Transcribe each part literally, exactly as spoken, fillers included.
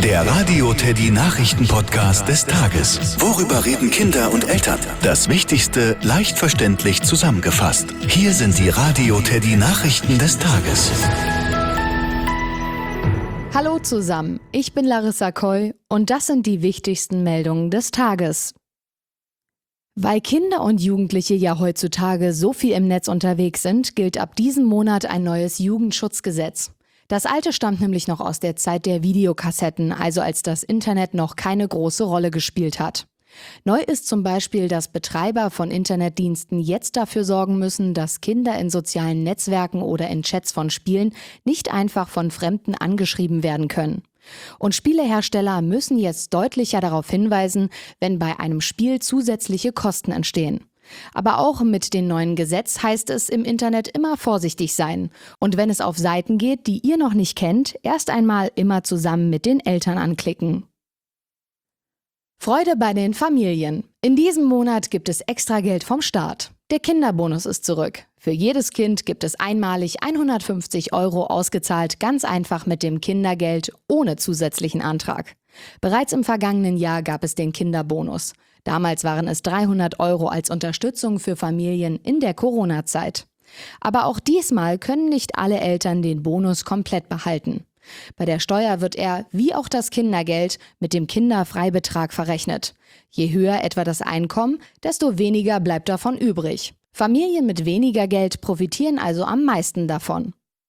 Der Radio Teddy Nachrichten-Podcast des Tages. Worüber reden Kinder und Eltern? Das Wichtigste leicht verständlich zusammengefasst. Hier sind die Radio Teddy Nachrichten des Tages. Hallo zusammen, ich bin Larissa Koy und das sind die wichtigsten Meldungen des Tages. Weil Kinder und Jugendliche ja heutzutage so viel im Netz unterwegs sind, gilt ab diesem Monat ein neues Jugendschutzgesetz. Das alte stammt nämlich noch aus der Zeit der Videokassetten, also als das Internet noch keine große Rolle gespielt hat. Neu ist zum Beispiel, dass Betreiber von Internetdiensten jetzt dafür sorgen müssen, dass Kinder in sozialen Netzwerken oder in Chats von Spielen nicht einfach von Fremden angeschrieben werden können. Und Spielehersteller müssen jetzt deutlicher darauf hinweisen, wenn bei einem Spiel zusätzliche Kosten entstehen. Aber auch mit dem neuen Gesetz heißt es im Internet immer vorsichtig sein. Und wenn es auf Seiten geht, die ihr noch nicht kennt, erst einmal immer zusammen mit den Eltern anklicken. Freude bei den Familien. In diesem Monat gibt es Extrageld vom Staat. Der Kinderbonus ist zurück. Für jedes Kind gibt es einmalig hundertfünfzig Euro ausgezahlt, ganz einfach mit dem Kindergeld, ohne zusätzlichen Antrag. Bereits im vergangenen Jahr gab es den Kinderbonus. Damals waren es dreihundert Euro als Unterstützung für Familien in der Corona-Zeit. Aber auch diesmal können nicht alle Eltern den Bonus komplett behalten. Bei der Steuer wird er, wie auch das Kindergeld, mit dem Kinderfreibetrag verrechnet. Je höher etwa das Einkommen, desto weniger bleibt davon übrig. Familien mit weniger Geld profitieren also am meisten davon.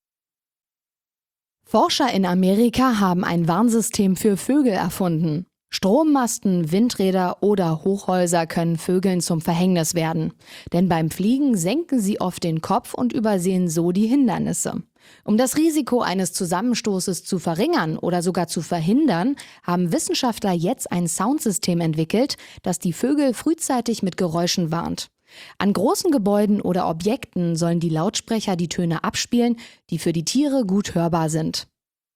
Forscher in Amerika haben ein Warnsystem für Vögel erfunden. Strommasten, Windräder oder Hochhäuser können Vögeln zum Verhängnis werden. Denn beim Fliegen senken sie oft den Kopf und übersehen so die Hindernisse. Um das Risiko eines Zusammenstoßes zu verringern oder sogar zu verhindern, haben Wissenschaftler jetzt ein Soundsystem entwickelt, das die Vögel frühzeitig mit Geräuschen warnt. An großen Gebäuden oder Objekten sollen die Lautsprecher die Töne abspielen, die für die Tiere gut hörbar sind.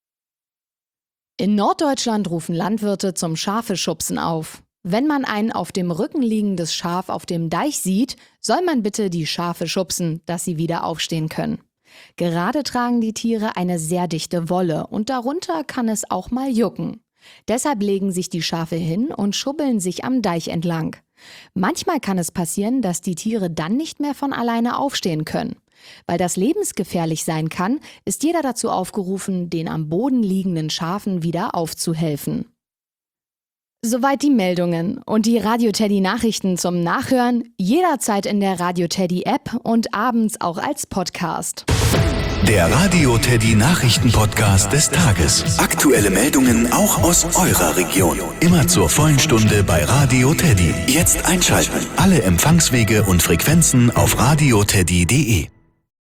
In Norddeutschland rufen Landwirte zum Schafeschubsen auf. Wenn man ein auf dem Rücken liegendes Schaf auf dem Deich sieht, soll man bitte die Schafe schubsen, dass sie wieder aufstehen können. Gerade tragen die Tiere eine sehr dichte Wolle und darunter kann es auch mal jucken. Deshalb legen sich die Schafe hin und schubbeln sich am Deich entlang. Manchmal kann es passieren, dass die Tiere dann nicht mehr von alleine aufstehen können. Weil das lebensgefährlich sein kann, ist jeder dazu aufgerufen, den am Boden liegenden Schafen wieder aufzuhelfen. Soweit die Meldungen und die Radio Teddy Nachrichten zum Nachhören, jederzeit in der Radio Teddy App und abends auch als Podcast. Der Radio Teddy Nachrichten-Podcast des Tages. Aktuelle Meldungen auch aus eurer Region. Immer zur vollen Stunde bei Radio Teddy. Jetzt einschalten. Alle Empfangswege und Frequenzen auf radioteddy punkt de.